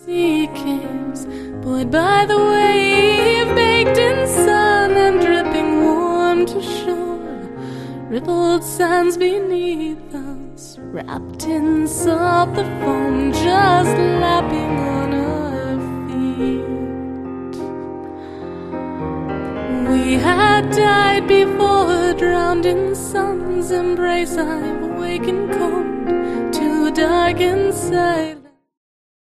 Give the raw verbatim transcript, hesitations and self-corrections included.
Sea caves, buoyed by the wave, baked in sun and dripping warm to shore. Rippled sands beneath us, wrapped in soft foam, just lapping on our feet. We had died before, drowned in the sun's embrace. I've awakened cold, too dark inside.